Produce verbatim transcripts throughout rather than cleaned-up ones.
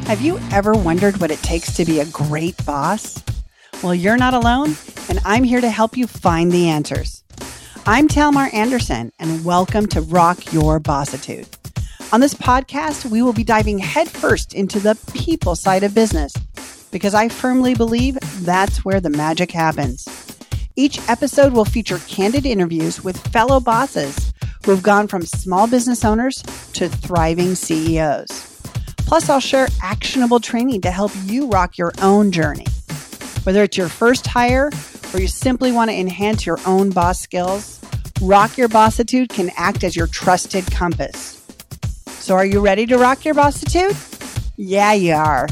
Have you ever wondered what it takes to be a great boss? Well, you're not alone, and I'm here to help you find the answers. I'm Talmar Anderson, and welcome to Rock Your Bossitude. On this podcast, we will be diving headfirst into the people side of business, because I firmly believe that's where the magic happens. Each episode will feature candid interviews with fellow bosses who have gone from small business owners to thriving C E Os. Plus, I'll share actionable training to help you rock your own journey. Whether it's your first hire or you simply want to enhance your own boss skills, Rock Your Bossitude can act as your trusted compass. So are you ready to rock your bossitude? Yeah, you are.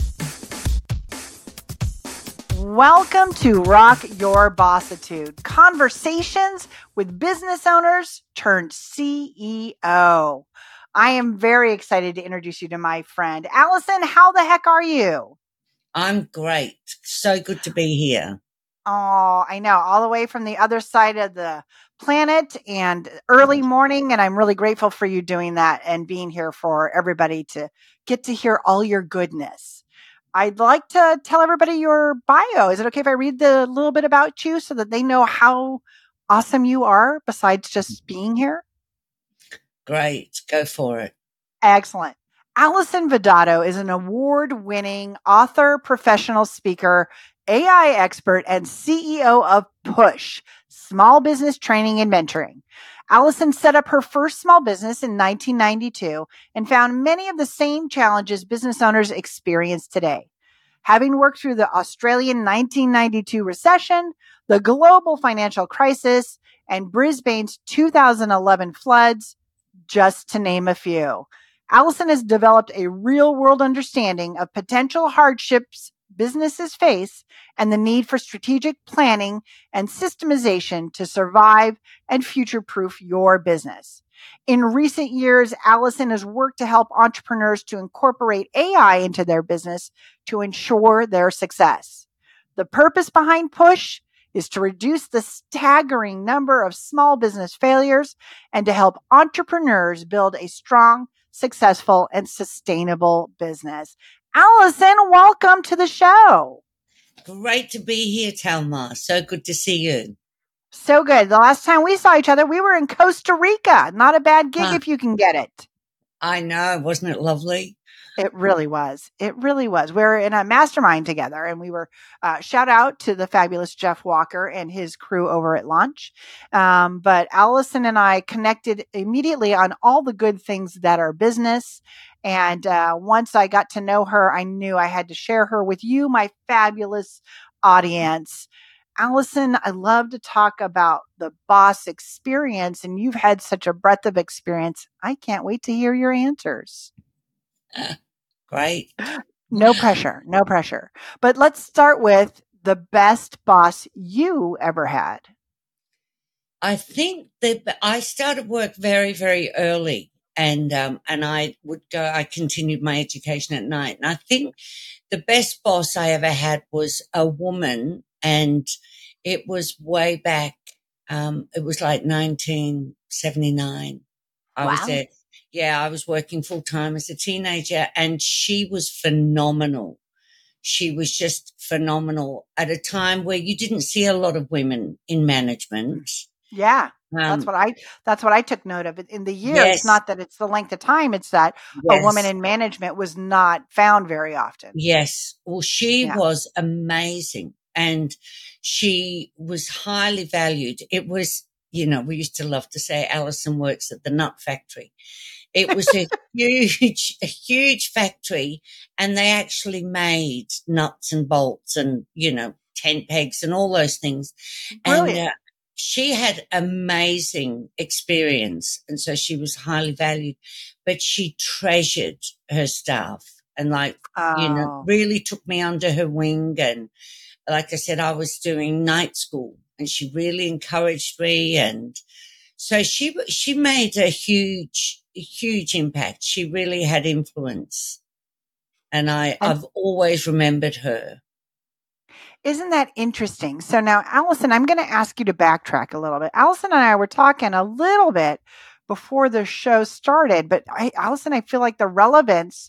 Welcome to Rock Your Bossitude, conversations with business owners turned C E O. I am very excited to introduce you to my friend. Allison, how the heck are you? I'm great. So good to be here. Oh, I know. All the way from the other side of the planet and early morning. And I'm really grateful for you doing that and being here for everybody to get to hear all your goodness. I'd like to tell everybody your bio. Is it okay if I read the little bit about you so that they know how awesome you are besides just being here? Great. Go for it. Excellent. Allison Vidato is an award-winning author, professional speaker, A I expert, and C E O of Push, Small Business Training and Mentoring. Allison set up her first small business in nineteen ninety-two and found many of the same challenges business owners experience today. Having worked through the Australian nineteen ninety-two recession, the global financial crisis, and Brisbane's two thousand eleven floods, just to name a few, Allison has developed a real-world understanding of potential hardships businesses face and the need for strategic planning and systemization to survive and future-proof your business. In recent years, Allison has worked to help entrepreneurs to incorporate A I into their business to ensure their success. The purpose behind Push is to reduce the staggering number of small business failures and to help entrepreneurs build a strong, successful, and sustainable business. Allison, welcome to the show. Great to be here, Talmar. So good to see you. So good. The last time we saw each other, we were in Costa Rica. Not a bad gig Huh. if you can get it. I know. Wasn't it lovely? It really was. It really was. We were in a mastermind together, and we were, uh, shout out to the fabulous Jeff Walker and his crew over at Launch. Um, but Allison and I connected immediately on all the good things that are business. And uh, once I got to know her, I knew I had to share her with you, my fabulous audience. Allison, I love to talk about the boss experience, and you've had such a breadth of experience. I can't wait to hear your answers. Uh, great. No pressure, no pressure. But let's start with the best boss you ever had. I think that I started work very, very early, and um, and I would go. I continued my education at night, and I think the best boss I ever had was a woman, and it was way back. Um, it was like nineteen seventy-nine. I Wow. was there. Yeah, I was working full time as a teenager, and she was phenomenal. She was just phenomenal at a time where you didn't see a lot of women in management. Yeah, Um, that's what I that's what I took note of. In the years, yes, not that it's the length of time, it's that a woman yes, in management was not found very often. yes. Well, she Yeah. was amazing, and she was highly valued. It was, you know, we used to love to say Allison works at the nut factory. It was a huge, a huge factory, and they actually made nuts and bolts and, you know, tent pegs and all those things. And Brilliant. uh, she had amazing experience, and so she was highly valued, but she treasured her staff and, like, you know, Oh, really took me under her wing. And like I said, I was doing night school, and she really encouraged me. And so she she made a huge, huge impact. She really had influence, and I and I've always remembered her. isn't that interesting? So now, Allison, I'm going to ask you to backtrack a little bit. Allison and I were talking a little bit before the show started, but I, Allison, I feel like the relevance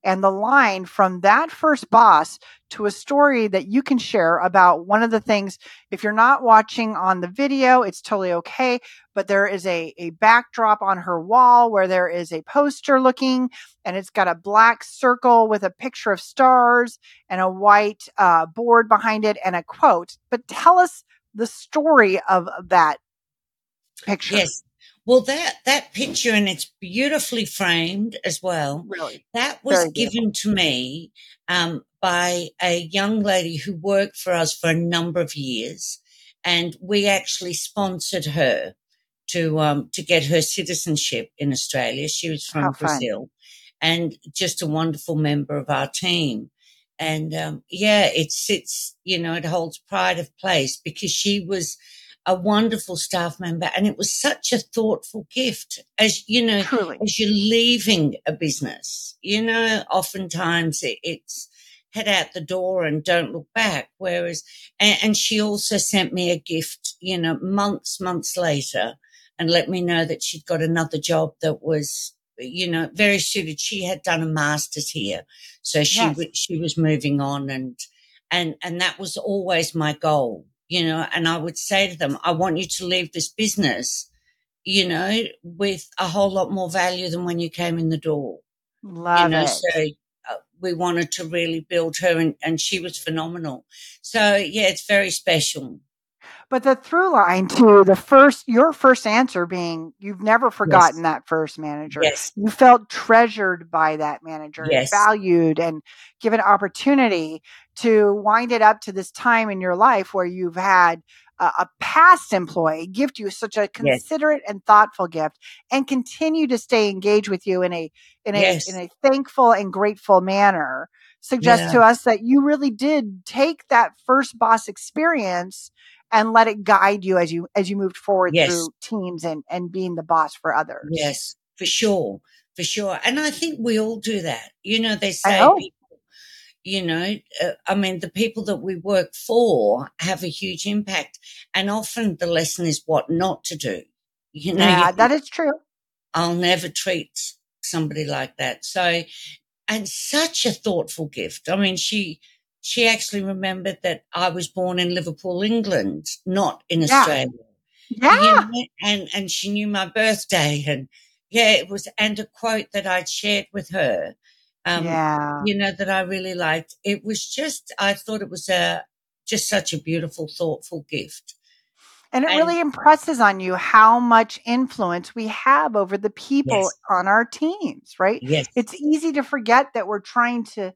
and the line from that first boss to a story that you can share about one of the things. If you're not watching on the video, it's totally okay. But there is a, a backdrop on her wall where there is a poster looking, and it's got a black circle with a picture of stars and a white uh, board behind it and a quote. But tell us the story of that picture. Yes. Well, that, that picture, and it's beautifully framed as well. Really? That was Very beautiful. given to me um, by a young lady who worked for us for a number of years. And we actually sponsored her to um, to get her citizenship in Australia. She was How from fun. Brazil, and just a wonderful member of our team. And um, yeah, it's it's you know, it holds pride of place because she was a wonderful staff member, and it was such a thoughtful gift. As you know, Truly. as you're leaving a business, you know, oftentimes it, it's head out the door and don't look back. Whereas, and, and she also sent me a gift, you know, months, months later, and let me know that she'd got another job that was, you know, very suited. She had done a master's here, so she Yes. w- she was moving on, and and and that was always my goal, you know. And I would say to them, I want you to leave this business, you know, with a whole lot more value than when you came in the door, you Love know. it. So uh, we wanted to really build her, and, and she was phenomenal. So yeah, it's very special. But the through line to the first, your first answer being you've never forgotten Yes, that first manager. yes, You felt treasured by that manager and yes, valued and given opportunity to wind it up to this time in your life where you've had a, a past employee gift you such a yes, considerate and thoughtful gift and continue to stay engaged with you in a in a in yes, a thankful and grateful manner suggests yeah, to us that you really did take that first boss experience and let it guide you as you as you moved forward yes. through teams and and being the boss for others. Yes, for sure, for sure. And I think we all do that. You know, they I say hope. people, you know, uh, I mean, the people that we work for have a huge impact. And often the lesson is what not to do. You know, you Yeah, think, that is true. I'll never treat somebody like that. So, and such a thoughtful gift. I mean, she, she actually remembered that I was born in Liverpool, England, not in Yeah. Australia, you Yeah. know, and, and she knew my birthday, and yeah, it was, and a quote that I'd shared with her, um, Yeah. you know, that I really liked. It was just, I thought it was a, just such a beautiful, thoughtful gift. And it And really impresses on you how much influence we have over the people yes, on our teams, right? yes, It's easy to forget that we're trying to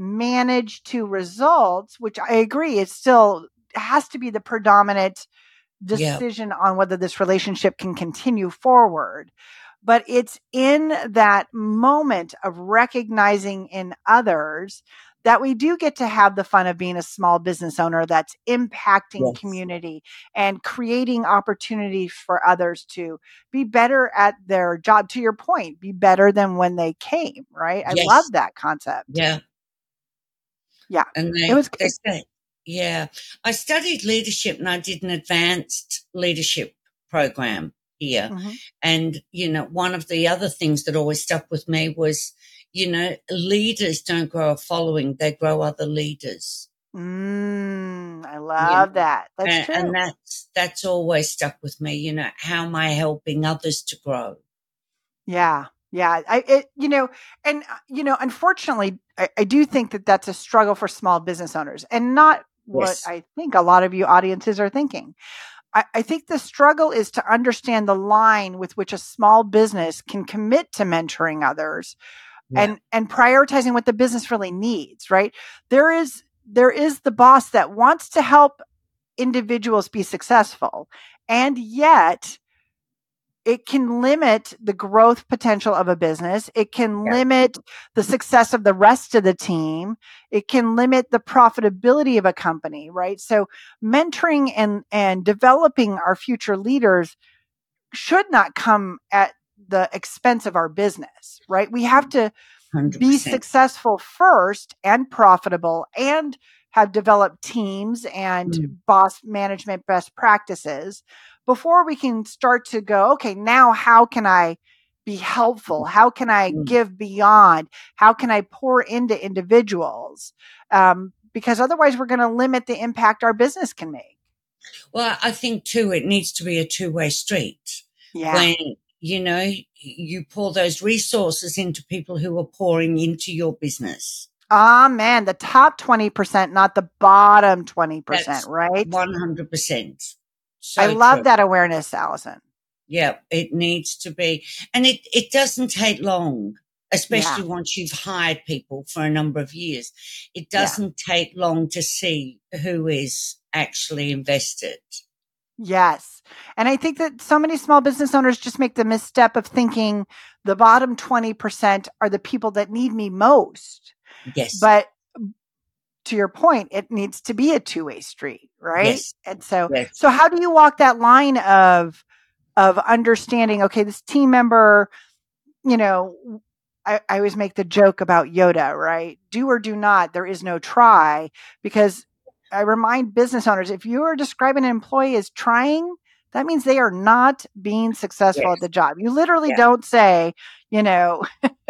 manage to results, which I agree, it still has to be the predominant yeah, decision on whether this relationship can continue forward. But it's in that moment of recognizing in others that we do get to have the fun of being a small business owner that's impacting yes, community and creating opportunities for others to be better at their job. To your point, be better than when they came, right? I love yes, that concept. yeah. Yeah, And it they, was they good. say, yeah, I studied leadership, and I did an advanced leadership program here. Mhm. And, you know, one of the other things that always stuck with me was, you know, leaders don't grow a following, they grow other leaders, Mm, I you love know, that. That's and, and true. that's, that's always stuck with me. You know, how am I helping others to grow? Yeah. Yeah. I, it, you know, and, uh, you know, unfortunately, I, I do think that that's a struggle for small business owners and not what Yes, I think a lot of you audiences are thinking. I, I think the struggle is to understand the line with which a small business can commit to mentoring others yeah, and, and prioritizing what the business really needs, right? There is, there is the boss that wants to help individuals be successful. And yet it can limit the growth potential of a business. It can yeah, limit the success of the rest of the team. It can limit the profitability of a company, right? So mentoring and, and developing our future leaders should not come at the expense of our business, right? We have to be one hundred percent. successful first and profitable and have developed teams and Mm, boss management best practices before we can start to go, okay, now how can I be helpful? How can I Mm. give beyond? How can I pour into individuals? Um, because otherwise we're going to limit the impact our business can make. Well, I think too, it needs to be a two-way street. Yeah. When, you know, you pour those resources into people who are pouring into your business. Ah, man, the top twenty percent, not the bottom twenty percent, That's right? one hundred percent. So I love true. that awareness, Allison. Yeah, it needs to be. And it, it doesn't take long, especially Yeah. once you've hired people for a number of years. It Yeah. doesn't take long to see who is actually invested. Yes. And I think that so many small business owners just make the misstep of thinking the bottom twenty percent are the people that need me most. Yes. But to your point, it needs to be a two-way street, right? Yes. And so, Yes. so how do you walk that line of, of understanding, okay, this team member, you know, I, I always make the joke about Yoda, right? Do or do not, there is no try, because I remind business owners, if you are describing an employee as trying, that means they are not being successful Yes. at the job. You literally Yeah. don't say, you know,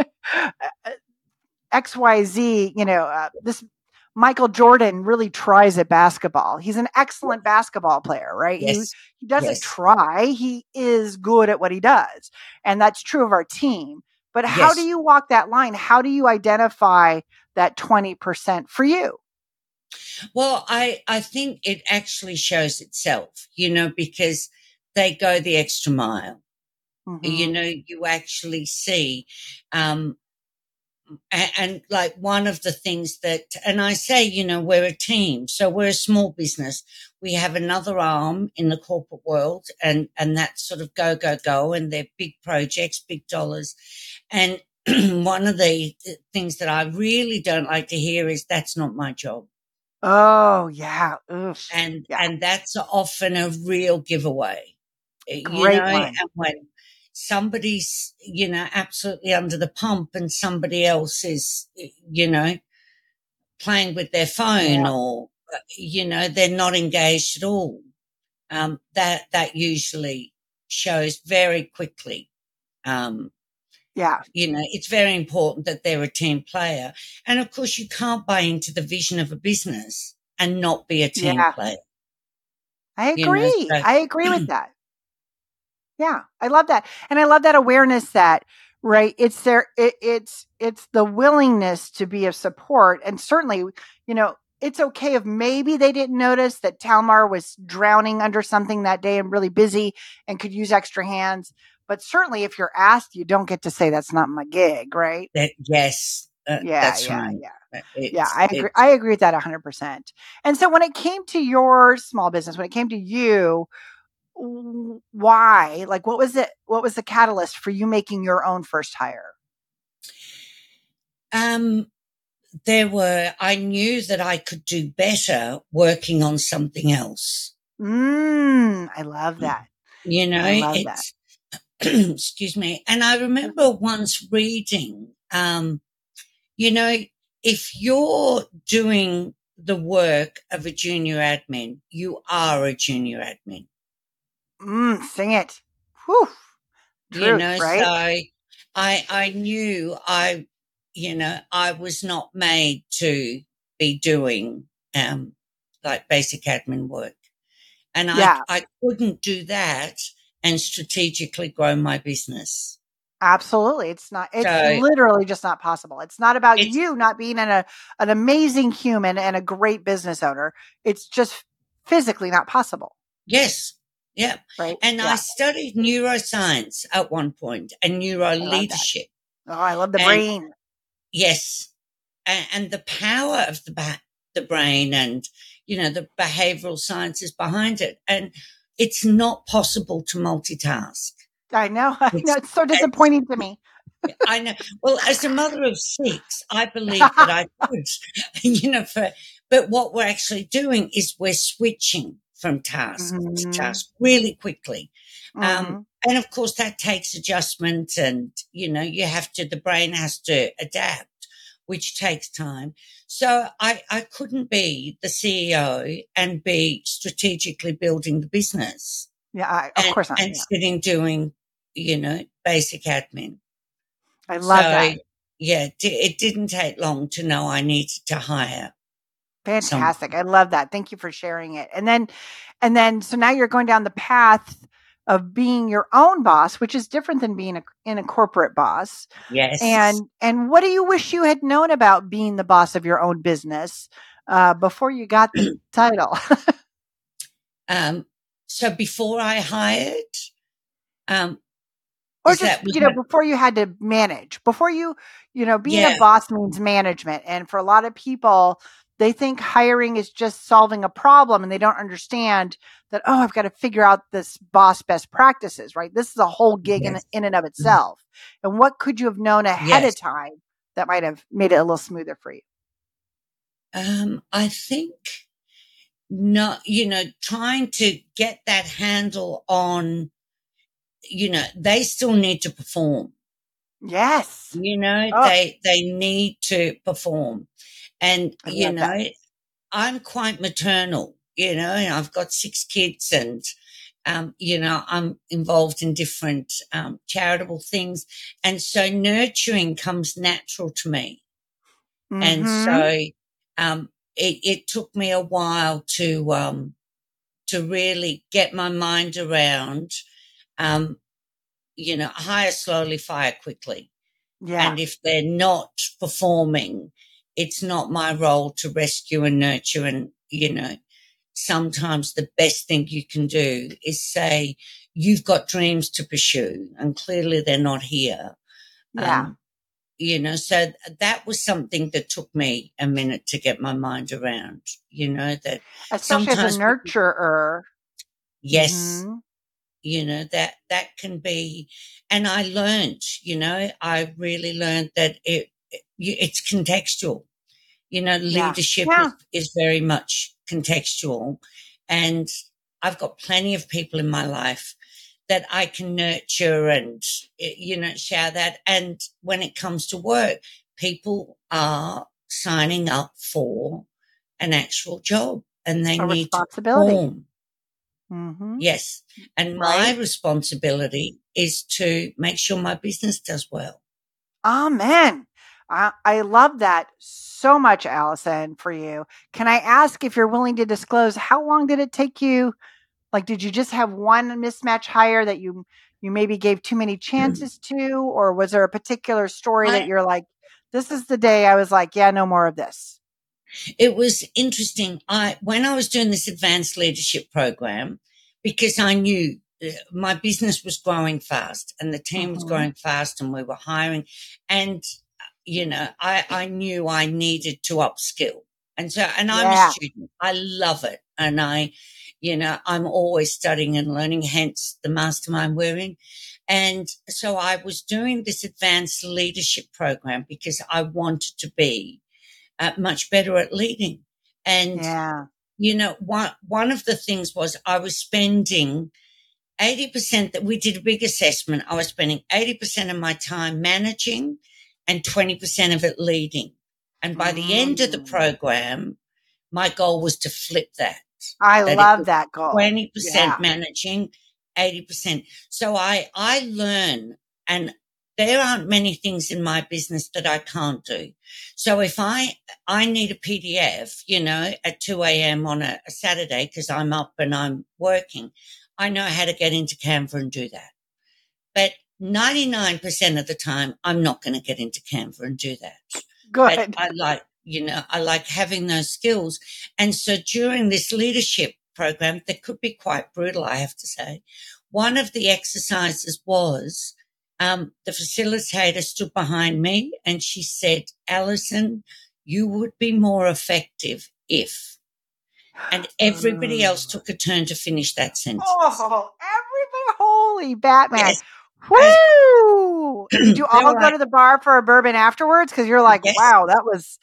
X Y Z, you know, uh, this Michael Jordan really tries at basketball. He's an excellent basketball player, right? Yes. He, he doesn't Yes. try. He is good at what he does. And that's true of our team. But how Yes. do you walk that line? How do you identify that twenty percent for you? Well, I, I think it actually shows itself, you know, because they go the extra mile. Mm-hmm. You know, you actually see, um, and, and like one of the things that, and I say, you know, we're a team. So we're a small business. We have another arm in the corporate world, and, and that's sort of go, go, go. And they're big projects, big dollars. And one of the things that I really don't like to hear is that's not my job. Oh, yeah. Oof. And, yeah. and that's often a real giveaway, Great you know, one. and when somebody's, you know, absolutely under the pump and somebody else is, you know, playing with their phone Yeah. or, you know, they're not engaged at all. Um, that, that usually shows very quickly. Um, Yeah. You know, it's very important that they're a team player. And of course, you can't buy into the vision of a business and not be a team Yeah. player. I You know, agree. so I agree with that. Yeah, I love that. And I love that awareness that, right, it's there, it, it's, it's the willingness to be of support. And certainly, you know, it's okay if maybe they didn't notice that Talmar was drowning under something that day and really busy and could use extra hands. But certainly if you're asked, you don't get to say that's not my gig, right? that, yes, uh, Yeah, that's yeah, right. yeah. It's, Yeah, I agree. it's, I agree with that one hundred percent. And so when it came to your small business, when it came to you, w- why? Like, what was it? What was the catalyst for you making your own first hire? um, there were, I knew that I could do better working on something else. Mm, I love that. You know, I love that. it's, excuse me. And I remember once reading, um, you know, if you're doing the work of a junior admin, you are a junior admin. Mm, sing it. Whew. Truth, You know, right? so I, I knew I, you know, I was not made to be doing, um, like basic admin work. And Yeah, I, I couldn't do that and strategically grow my business. absolutely. It's not, it's So literally just not possible. It's not about it's, you not being an, a, an amazing human and a great business owner. It's just physically not possible, yes, yeah. right? And I Yeah, studied neuroscience at one point and neuro I love that. leadership. Oh, I love the And brain. yes, and, and the power of the ba- the brain and, you know, the behavioral sciences behind it. And it's not possible to multitask. I know. I know. It's, It's so it's disappointing to me. I know. Well, as a mother of six, I believe that I could, you know, for, but what we're actually doing is we're switching from task to Mhm. task really quickly. Mhm. Um, and of course that takes adjustment and, you know, you have to, the brain has to adapt, which takes time. So I, I couldn't be the C E O and be strategically building the business Yeah, I, of and, course not. and Yeah. sitting doing, you know, basic admin. I love So, that. yeah, it didn't take long to know I needed to hire someone. Fantastic. I love that. Thank you for sharing it. And then, and then, so now you're going down the path of being your own boss, which is different than being a, in a corporate boss. Yes. And, and what do you wish you had known about being the boss of your own business uh, before you got the title? um, so before I hired, um, Or is just, that was you know, before you had to manage, before you, you know, being a yeah, boss means management. And for a lot of people, they think hiring is just solving a problem and they don't understand that, oh, I've got to figure out this boss best practices, right? This is a whole gig in, yes, in and of itself. And what could you have known ahead yes. of time that might have made it a little smoother for you? Um, I think not, you know, trying to get that handle on, you know, they still need to perform. Yes. You know, Oh, they they need to perform. And, I you love that. know, I'm quite maternal, you know, and I've got six kids and um, you know, I'm involved in different um, charitable things. And so nurturing comes natural to me. And Mm-hmm. so um, it, it took me a while to um, to really get my mind around, um, you know, hire slowly, fire quickly. Yeah. And if they're not performing, it's not my role to rescue and nurture. And, you know, sometimes the best thing you can do is say, you've got dreams to pursue, and clearly they're not here. Yeah. Um, you know, so that was something that took me a minute to get my mind around, you know, that Especially as a sometimes, nurturer. yes, Mm-hmm. you know, that, that can be, and I learned, you know, I really learned that it, it it's contextual. You know, Yeah. leadership Yeah. is, is very much contextual. And I've got plenty of people in my life that I can nurture and, you know, share that. And when it comes to work, people are signing up for an actual job and they A need to responsibility. perform. Mm-hmm. Yes. And my Right. responsibility is to make sure my business does well. Amen. I, I love that so much, Allison, for you. Can I ask if you're willing to disclose how long did it take you? Like, did you just have one mismatch hire that you you maybe gave too many chances to, or was there a particular story that I, you're like, this is the day I was like, yeah, no more of this? It was interesting. I when I was doing this advanced leadership program, because I knew uh, my business was growing fast and the team was Mm-hmm. growing fast and we were hiring, and you know, I I knew I needed to upskill. And so, and I'm a Yeah. student. I love it, and I, you know, I'm always studying and learning. Hence the mastermind we're in. And so I was doing this advanced leadership program because I wanted to be uh, much better at leading. And, Yeah. you know, one, one of the things was I was spending eighty percent that we did a big assessment. I was spending eighty percent of my time managing and twenty percent of it leading. And by the end of the Mm. program, my goal was to flip that, I that it love was that goal. twenty percent Yeah. managing, eighty percent. So I, I learn, and there aren't many things in my business that I can't do. So if I, I need a P D F, you know, at two a.m. on a, a Saturday, because I'm up and I'm working, I know how to get into Canva and do that. But ninety-nine percent of the time, I'm not going to get into Canva and do that. But Good. I like, you know, I like having those skills. And so during this leadership program, that could be quite brutal, I have to say, one of the exercises was um, the facilitator stood behind me and she said, Allison, you would be more effective if. And everybody else Mm. took a turn to finish that sentence. Oh, everybody, holy Batman. Yes. And Woo! Did you they all were go like, to the bar for a bourbon afterwards? Because you're like, yes. wow, that was,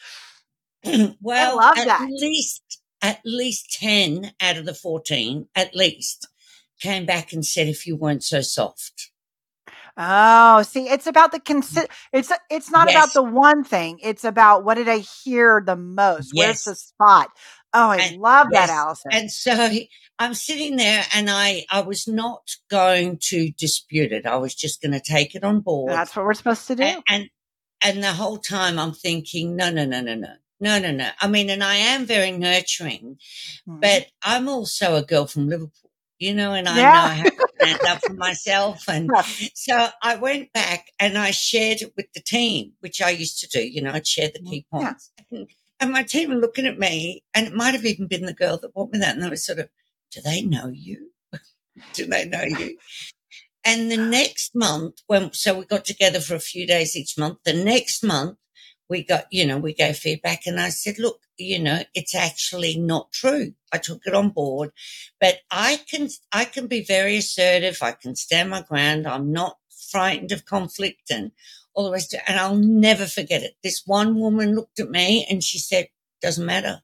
I Well, love at that. least, at least ten out of the fourteen, at least, came back and said, if you weren't so soft. Oh, see, it's about the consi- it's it's not about Yes. the one thing. It's about what did I hear the most? Where's the Yes. spot? Oh, I And love that, yes, Allison. and so I'm sitting there, and I I was not going to dispute it. I was just going to take it on board. That's what we're supposed to do. And, and and the whole time I'm thinking, no, no, no, no, no, no, no, no. I mean, and I am very nurturing, Mhm. but I'm also a girl from Liverpool, you know, and I Yeah. know how to stand up for myself. And Yes. so I went back and I shared it with the team, which I used to do. You know, I'd share the key Yeah. points. And, and my team were looking at me, and it might have even been the girl that bought me that. And they were sort of, do they know you? Do they know you? And the next month, when so we got together for a few days each month, the next month we got, you know, we gave feedback, and I said, look, you know, it's actually not true. I took it on board, but I can, I can be very assertive. I can stand my ground. I'm not frightened of conflict and all the rest of it. And I'll never forget it. This one woman looked at me and she said, doesn't matter.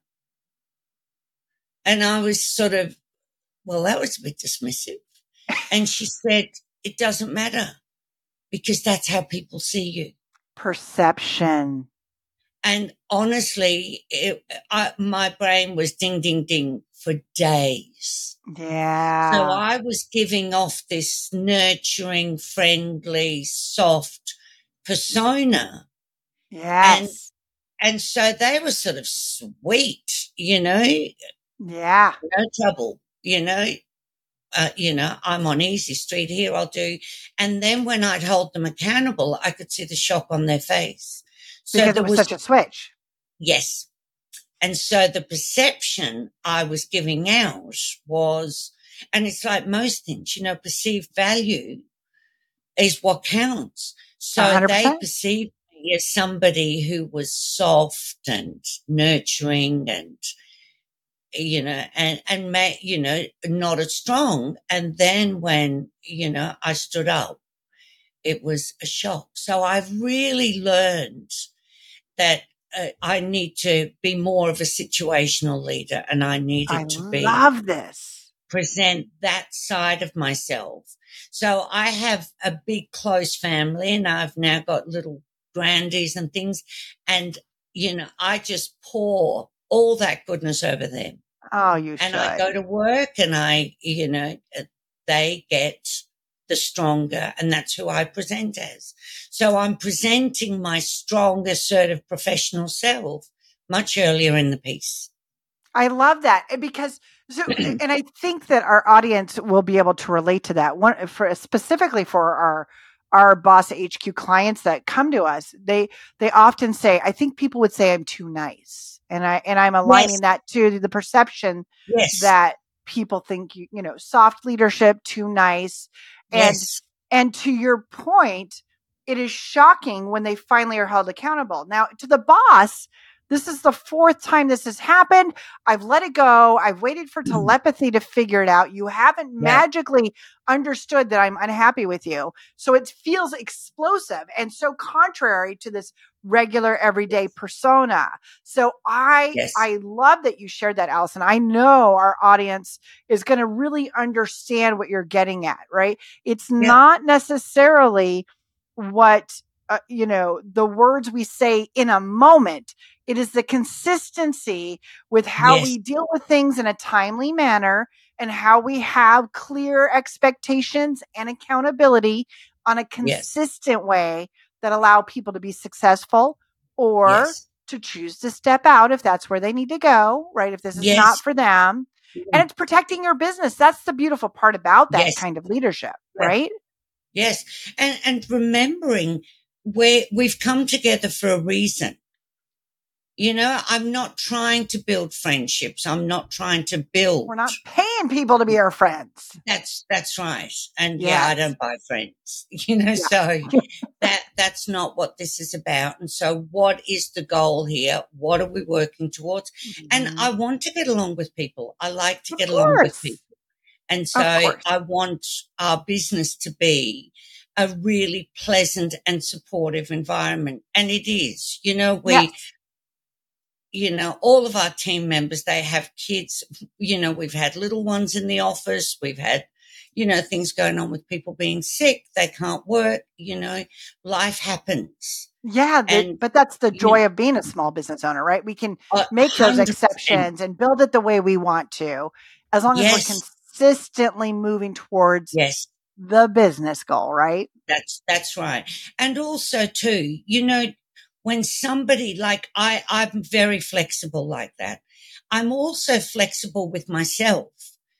And I was sort of, well, that was a bit dismissive. And she said, it doesn't matter, because that's how people see you. Perception. And honestly, it, I, my brain was ding, ding, ding for days. Yeah. So I was giving off this nurturing, friendly, soft persona. Yes. And, and so they were sort of sweet, you know, Yeah. no trouble, you know. Uh, you know, I'm on easy street here, I'll do. And then when I'd hold them accountable, I could see the shock on their face. So Because there it was, was such a switch. Yes. And so the perception I was giving out was, and it's like most things, you know, perceived value is what counts. So one hundred percent. they perceived me as somebody who was soft and nurturing and, you know, and, and, may, you know, not as strong. And then when, you know, I stood up, it was a shock. So I've really learned that uh, I need to be more of a situational leader, and I needed I to be love this. present that side of myself. So I have a big close family, and I've now got little grandies and things, and you know, I just pour all that goodness over them. Oh, you And should. I go to work, and I, you know, they get the stronger, and that's who I present as. So I'm presenting my strong, assertive professional self much earlier in the piece. I love that because so, and I think that our audience will be able to relate to that. One for specifically for our our Boss H Q clients that come to us, they they often say, I think people would say I'm too nice, and I and I'm aligning Yes. that to the perception Yes. that people think you you know soft leadership, too nice, and Yes. and to your point, it is shocking when they finally are held accountable. Now, to the boss, this is the fourth time this has happened. I've let it go. I've waited for telepathy to figure it out. You haven't Yeah. magically understood that I'm unhappy with you. So it feels explosive and so contrary to this regular everyday persona. So I Yes. I love that you shared that, Allison. I know our audience is going to really understand what you're getting at, right? It's Yeah. not necessarily what uh, you know, the words we say in a moment. It is the consistency with how Yes. we deal with things in a timely manner and how we have clear expectations and accountability on a Yes. consistent way that allow people to be successful or Yes. to choose to step out if that's where they need to go, right? If this is not Yes. for them. And it's protecting your business. That's the beautiful part about that Yes. kind of leadership, Yeah. right? Yes. And and remembering where we've come together for a reason. You know, I'm not trying to build friendships. I'm not trying to build. We're not paying people to be our friends. That's that's right. And yeah, I Yes. don't buy friends. You know, Yeah. so that that's not what this is about. And so what is the goal here? What are we working towards? And Mhm. I want to get along with people. I like to Of get along with course. people. And Of so course. I want our business to be a really pleasant and supportive environment. And it is. You know, we Yes. you know, all of our team members, they have kids, you know, we've had little ones in the office. We've had, you know, things going on with people being sick. They can't work, you know, life happens. Yeah, the, And, but that's the you know, joy of being a small business owner, right? We can a make those hundred percent. exceptions and build it the way we want to, as long as we're Yes. consistently moving towards Yes. the business goal, right? That's, that's right. And also too, you know, when somebody like I, I'm very flexible like that. I'm also flexible with myself.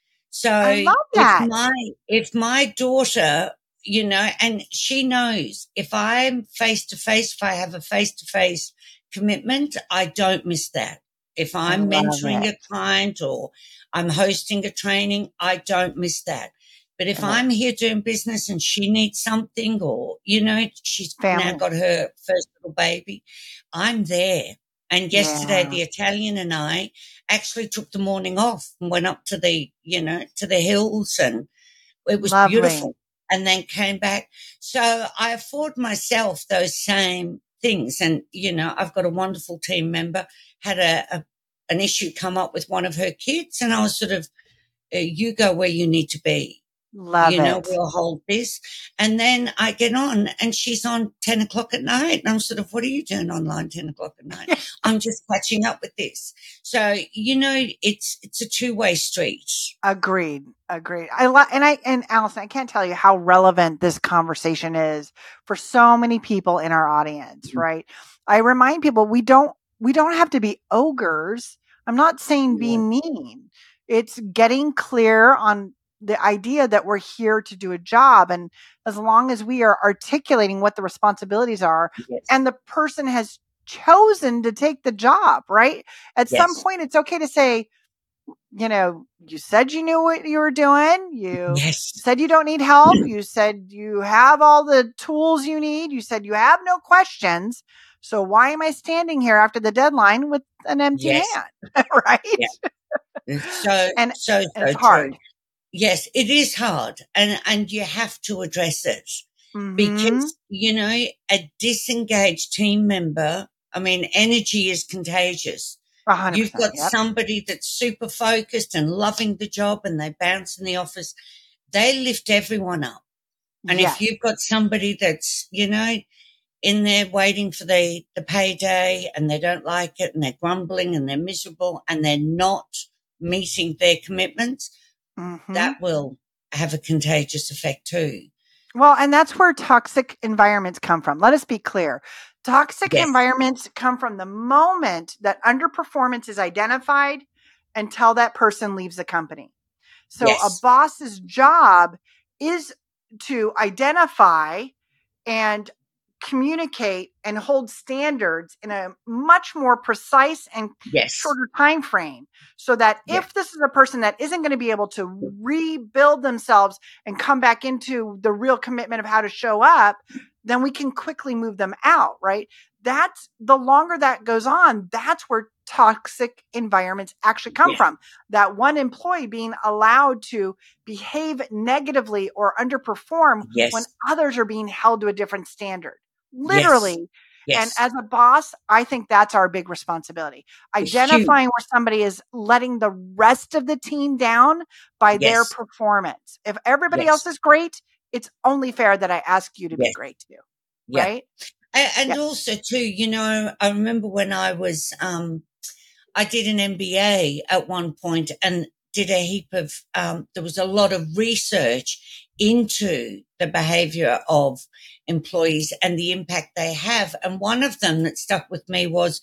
I So love if that. my, if my daughter, you know, and she knows if I'm face to face, if I have a face to face commitment, I don't miss that. If I I'm love mentoring it. a client or I'm hosting a training, I don't miss that. But if Uh, I'm here doing business and she needs something or, you know, she's now family. got her first little baby, I'm there. And yesterday, Yeah. the Italian and I actually took the morning off and went up to the, you know, to the hills, and it was Lovely. beautiful, and then came back. So I afford myself those same things. And, you know, I've got a wonderful team member, had a, a an issue come up with one of her kids, and I was sort of, uh, you go where you need to be. Love You know, it. we'll hold this. And then I get on and she's on ten o'clock at night. And I'm sort of, what are you doing online ten o'clock at night? I'm just catching up with this. So, you know, it's, it's a two way street. Agreed. Agreed. I lo- and I and Allison, I can't tell you how relevant this conversation is for so many people in our audience, right? I remind people we don't we don't have to be ogres. I'm not saying be Yeah. mean. It's getting clear on the idea that we're here to do a job, and as long as we are articulating what the responsibilities are Yes. and the person has chosen to take the job, right? At some Yes. point it's okay to say, you know, you said you knew what you were doing. You Yes. said you don't need help. You said you have all the tools you need. You said you have no questions. So why am I standing here after the deadline with an empty Yes. hand? Right? Yeah. It's so, And, so, and so it's true. hard. Yes, it is hard, and, and you have to address it Mm-hmm. because, you know, a disengaged team member, I mean, energy is contagious. A hundred You've percent. got Yep. somebody that's super focused and loving the job and they bounce in the office. They lift everyone up. And if Yes. you've got somebody that's, you know, in there waiting for the, the payday and they don't like it and they're grumbling and they're miserable and they're not meeting their commitments, Mm-hmm. that will have a contagious effect too. Well, and that's where toxic environments come from. Let us be clear. Toxic Yes. environments come from the moment that underperformance is identified until that person leaves the company. So a Yes. boss's job is to identify and communicate and hold standards in a much more precise and Yes. shorter time frame, so that Yeah. if this is a person that isn't going to be able to rebuild themselves and come back into the real commitment of how to show up, then we can quickly move them out, right? That's the longer that goes on, that's where toxic environments actually come Yeah. from. That one employee being allowed to behave negatively or underperform Yes. when others are being held to a different standard. Yes. Literally. And Yes. as a boss, I think that's our big responsibility. It's huge. Identifying where somebody is letting the rest of the team down by their Yes. performance. If everybody else Yes. is great, it's only fair that I ask you to be Yes. great too. Yeah. Right? And, and Yep. also too, you know, I remember when I was, um, I did an M B A at one point and did a heap of, um, there was a lot of research into the behavior of employees and the impact they have. And one of them that stuck with me was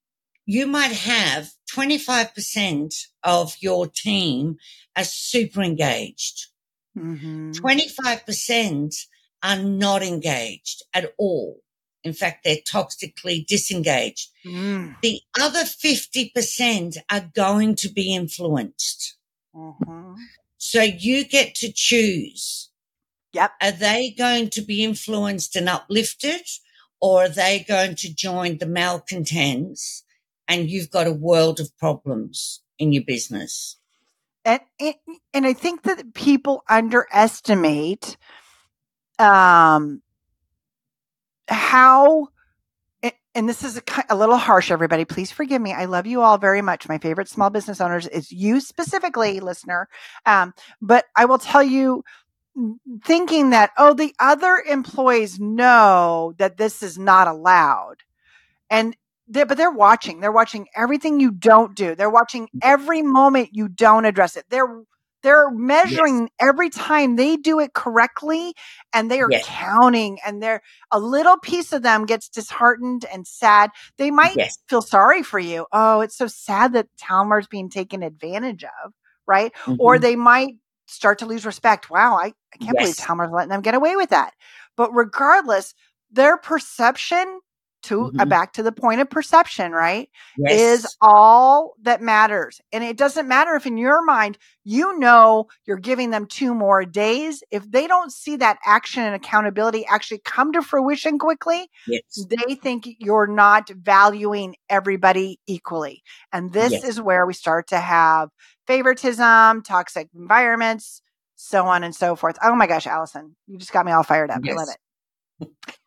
you might have twenty-five percent of your team are super engaged. Mm-hmm. twenty-five percent are not engaged at all. In fact, they're toxically disengaged. Mm. The other fifty percent are going to be influenced. Mm-hmm. So you get to choose. Yep. Are they going to be influenced and uplifted, or are they going to join the malcontents and you've got a world of problems in your business? And and I think that people underestimate um how and this is a, a little harsh, everybody. Please forgive me. I love you all very much. My favorite small business owners is you specifically, listener. Um, but I will tell you, thinking that, oh, the other employees know that this is not allowed. And they're, but they're watching. They're watching everything you don't do. They're watching every moment you don't address it. They're they're measuring Yes. every time they do it correctly, and they are Yes. counting. And they're a little piece of them gets disheartened and sad. They might Yes. feel sorry for you. Oh, it's so sad that Talmar's being taken advantage of, right? Mm-hmm. Or they might start to lose respect. Wow, I, I can't believe Yes. Talmar's letting them get away with that. But regardless, their perception to Mhm. uh, back to the point of perception, right? Is Yes. all that matters. And it doesn't matter if in your mind, you know, you're giving them two more days. If they don't see that action and accountability actually come to fruition quickly, Yes. they think you're not valuing everybody equally. And this Yes. is where we start to have favoritism, toxic environments, so on and so forth. Oh my gosh, Allison, you just got me all fired up. I love Yes. it.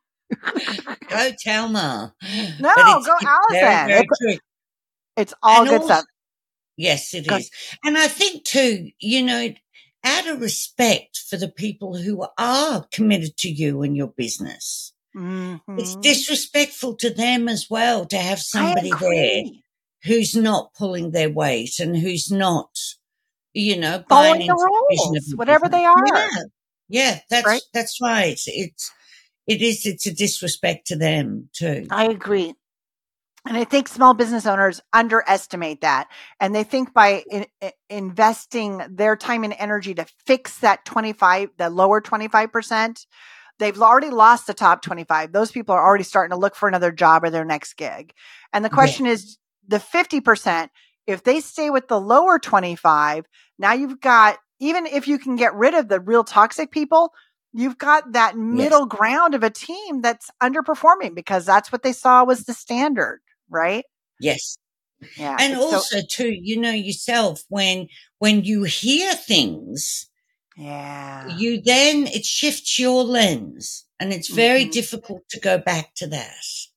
Go Talmar. No, But it's, go it's very, Allison. very It's, true. it's all And good also, stuff. yes, it Go- is. And I think too, you know, out of respect for the people who are committed to you and your business, Mhm. it's disrespectful to them as well to have I somebody there agree. who's not pulling their weight and who's not, you know, Following buying the into the vision of rules, your whatever business. they are, Yeah. Yeah, that's right? that's right. It's it is it's a disrespect to them too. I agree. And I think small business owners underestimate that. And they think by in, in- investing their time and energy to fix that twenty-five, the lower twenty-five percent, they've already lost the top twenty-five. Those people are already starting to look for another job or their next gig. And the Yes. question is the fifty percent, if they stay with the lower twenty-five, now you've got, even if you can get rid of the real toxic people, you've got that Yes. middle ground of a team that's underperforming because that's what they saw was the standard, right? Yes. Yeah. And It's so, also too, you know yourself when when you hear things, yeah. you then it shifts your lens and it's very Mhm. difficult to go back to that.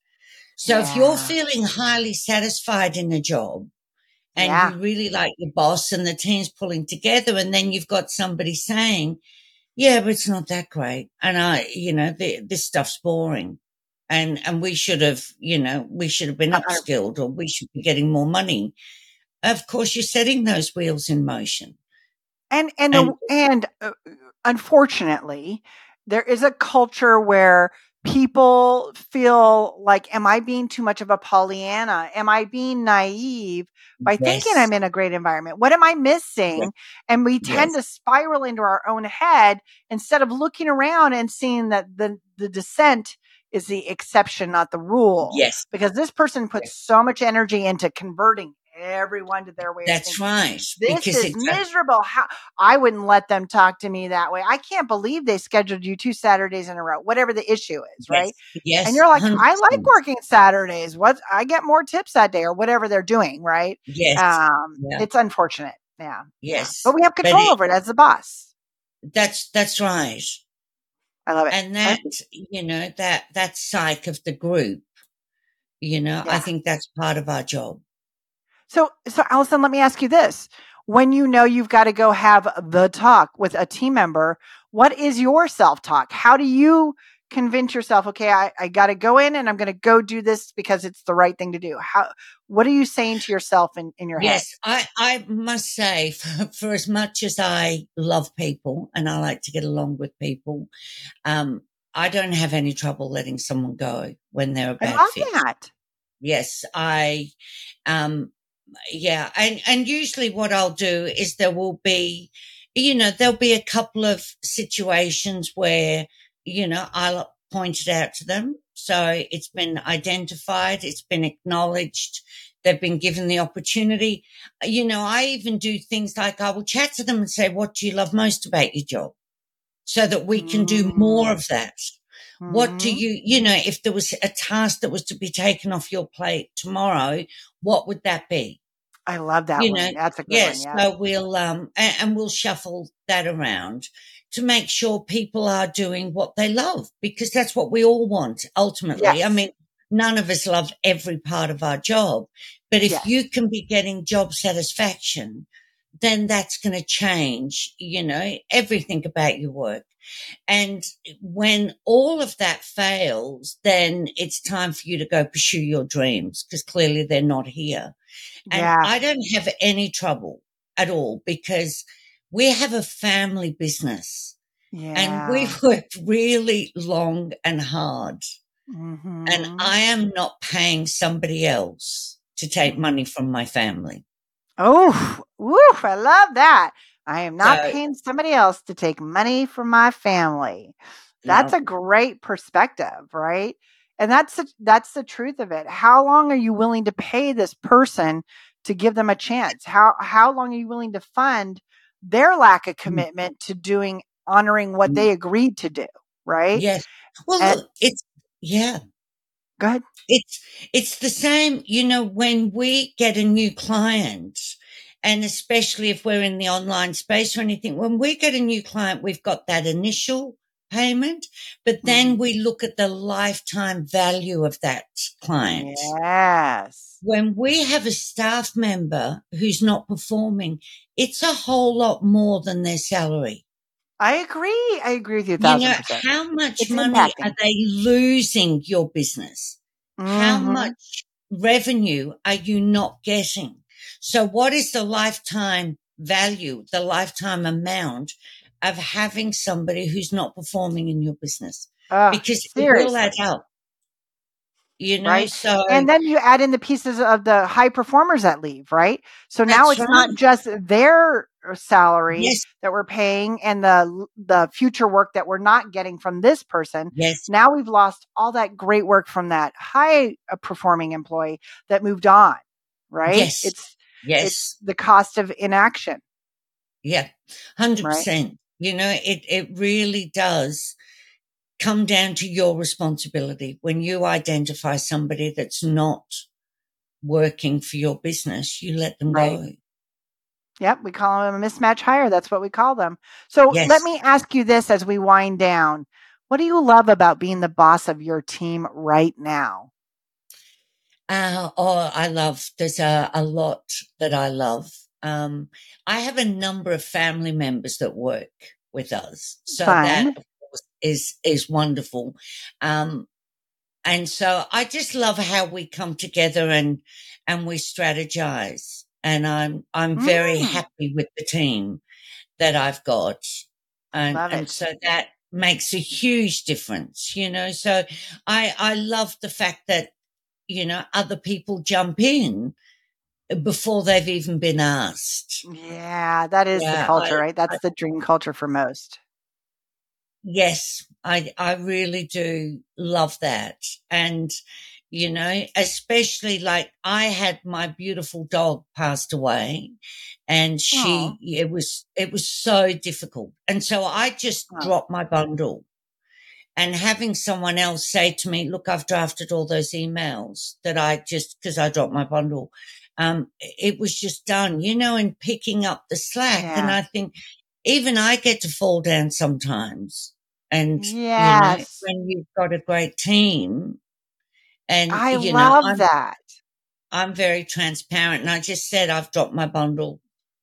So if you're Yeah. feeling highly satisfied in a job and Yeah. you really like your boss and the team's pulling together and then you've got somebody saying, yeah, but it's not that great. And I, you know, the, this stuff's boring. And, and we should have, you know, we should have been one hundred percent. upskilled or we should be getting more money. Of course, you're setting those wheels in motion. And, and, the, And and uh, unfortunately, there is a culture where people feel like, am I being too much of a Pollyanna? Am I being naive by thinking yes, I'm in a great environment? What am I yes, missing? And we tend yes, to spiral into our own head instead of looking around and seeing that the, the descent is the exception, not the rule. yes, Because this person puts yes. so much energy into converting everyone to their way of That's thinking. right. This Because is it's a, miserable. How I wouldn't let them talk to me that way. I can't believe they scheduled you two Saturdays in a row, whatever the issue is, right? yes, And yes, you're like, I like one hundred percent. working Saturdays. What I get more tips that day or whatever they're doing, right? Yes, Um, yeah, it's unfortunate. Yeah. Yeah. yes. But we have But control it, over it as the boss. that's that's right. I love it. And I- that, you know, that that psyche of the group, you know, I yeah. think that's part of our job. So, so Allison, let me ask you this. When you know you've got to go have the talk with a team member, what is your self-talk? How do you convince yourself, okay, I, I got to go in and I'm going to go do this because it's the right thing to do? How, what are you saying to yourself in, in your head? Yes, I, I must say, for, for as much as I love people and I like to get along with people, um, I don't have any trouble letting someone go when they're a I bad love fit. that. Yes, I, um, yeah, and and usually what I'll do is there will be, you know, there'll be a couple of situations where, you know, I'll point it out to them. So it's been identified, it's been acknowledged, they've been given the opportunity. You know, I even do things like I will chat to them and say, what do you love most about your job? So that we can do more of that. What do Mhm. you, you know, if there was a task that was to be taken off your plate tomorrow, what would that be? I love that You know, one. That's a good one. yes. Yeah. So we'll, um, and, and we'll shuffle that around to make sure people are doing what they love because that's what we all want ultimately. Yes. I mean, none of us love every part of our job. But if Yes. you can be getting job satisfaction, then that's going to change, you know, everything about your work. And when all of that fails, then it's time for you to go pursue your dreams, because clearly they're not here. And Yeah. I don't have any trouble at all, because we have a family business Yeah. and we've worked really long and hard. Mm-hmm. And I am not paying somebody else to take Mm-hmm. money from my family. Oh, woof, I love that. I am not So, paying somebody else to take money from my family. That's no. a great perspective, right? And that's the, that's the truth of it. How long are you willing to pay this person to give them a chance? How how long are you willing to fund their lack of commitment to doing honoring what they agreed to do, right? Yes. Well, And look, it's, yeah. go ahead. It's it's the same, you know, when we get a new client, and especially if we're in the online space or anything, when we get a new client, we've got that initial payment, but then Mhm. we look at the lifetime value of that client. Yes. When we have a staff member who's not performing, it's a whole lot more than their salary. I agree. I agree with you a You thousand know, percent. how much It's money are impacting. they losing your business? How Mhm. much revenue are you not getting? So what is the lifetime value, the lifetime amount of having somebody who's not performing in your business? Oh, Because it will add seriously. up, you know, Right. so And then you add in the pieces of the high performers that leave, right? So now that's it's not right. just their salary Yes, that we're paying and the the future work that we're not getting from this person. yes, Now we've lost all that great work from that high uh, performing employee that moved on, right? yes, It's it's yes. the cost of inaction, Yeah, right? one hundred percent. You know, it, it really does come down to your responsibility. When you identify somebody that's not working for your business, you let them Right. go. Yep, we call them a mismatch hire. That's what we call them. So let Yes. me ask you this as we wind down. What do you love about being the boss of your team right now? Uh, oh, I love, there's a, a lot that I love. Um, I have a number of family members that work with us. So that, Fun. of course, is, is wonderful. Um, and so I just love how we come together and, and we strategize. And I'm, I'm very Mm, happy with the team that I've got. And, love and it. so that makes a huge difference, you know. So I, I love the fact that, you know, other people jump in before they've even been asked. Yeah, that is the Yeah, culture, I, right? I That's the dream culture for most. yes, I I really do love that. And you know, especially like I had my beautiful dog passed away, and Oh, she it was it was so difficult. And so I just oh, dropped my bundle. And having someone else say to me, look, I've drafted all those emails that I just, because I dropped my bundle, um, it was just done, you know, and picking up the slack. And yeah. I think even I get to fall down sometimes. And, you know, Yes. when you've got a great team and, I you know, love I'm, that. I'm very transparent, and I just said, I've dropped my bundle,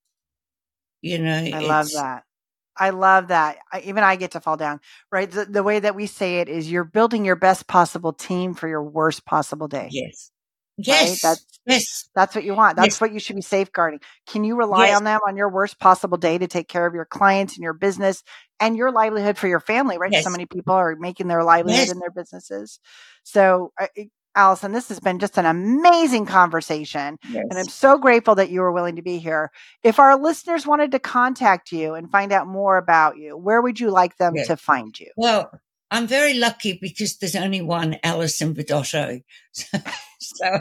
you know, I love it's, that. I love that. I, even I get to fall down, right? The, the way that we say it is you're building your best possible team for your worst possible day, yes, right? yes, That's yes, That's what you want. yes, That's what you should be safeguarding. Can you rely yes, on them on your worst possible day to take care of your clients and your business and your livelihood for your family, right? So yes, many people are making their livelihood yes, in their businesses. So, uh, it- Allison, this has been just an amazing conversation. And I'm yes, so grateful that you were willing to be here. If our listeners wanted to contact you and find out more about you, where would you like them yes. to find you? Well, I'm very lucky because there's only one Alison Vidotto. So, so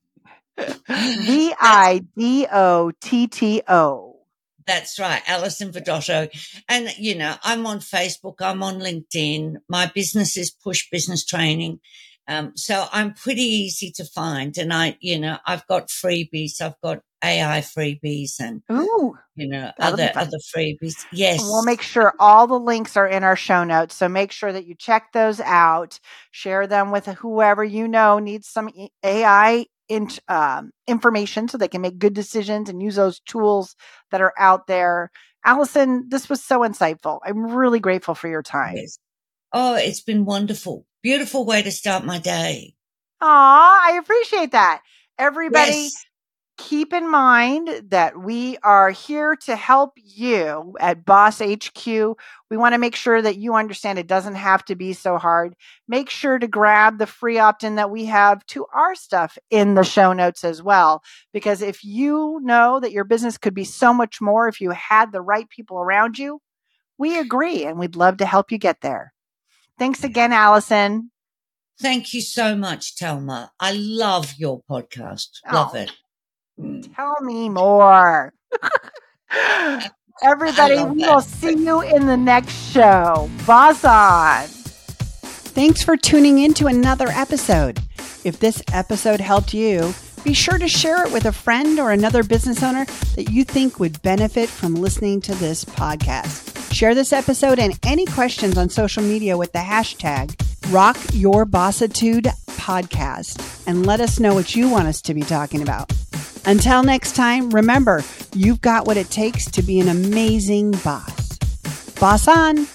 V that's I D O T T O. that's right, Alison Vidotto. And you know, I'm on Facebook, I'm on LinkedIn. My business is Push Business Training. Um, so I'm pretty easy to find. And I, you know, I've got freebies. I've got A I freebies and, Ooh, you know, that'll be other, fun. other freebies. And we'll Yes. make sure all the links are in our show notes. So make sure that you check those out, share them with whoever you know needs some A I in, um, information so they can make good decisions and use those tools that are out there. Allison, this was so insightful. I'm really grateful for your time. Yes. Oh, it's been wonderful. Beautiful way to start my day. Aw, I appreciate that. Everybody, Yes. keep in mind that we are here to help you at Boss H Q. We want to make sure that you understand it doesn't have to be so hard. Make sure to grab the free opt-in that we have to our stuff in the show notes as well. Because if you know that your business could be so much more if you had the right people around you, we agree and we'd love to help you get there. Thanks again, Allison. Thank you so much, Telma. I love your podcast. Love Oh. it. Mm. Tell me more. Everybody, we that. will see you in the next show. Boss on. Thanks for tuning in to another episode. If this episode helped you, be sure to share it with a friend or another business owner that you think would benefit from listening to this podcast. Share this episode and any questions on social media with the hashtag Rock Your Bossitude Podcast and let us know what you want us to be talking about. Until next time, remember, you've got what it takes to be an amazing boss. Boss on!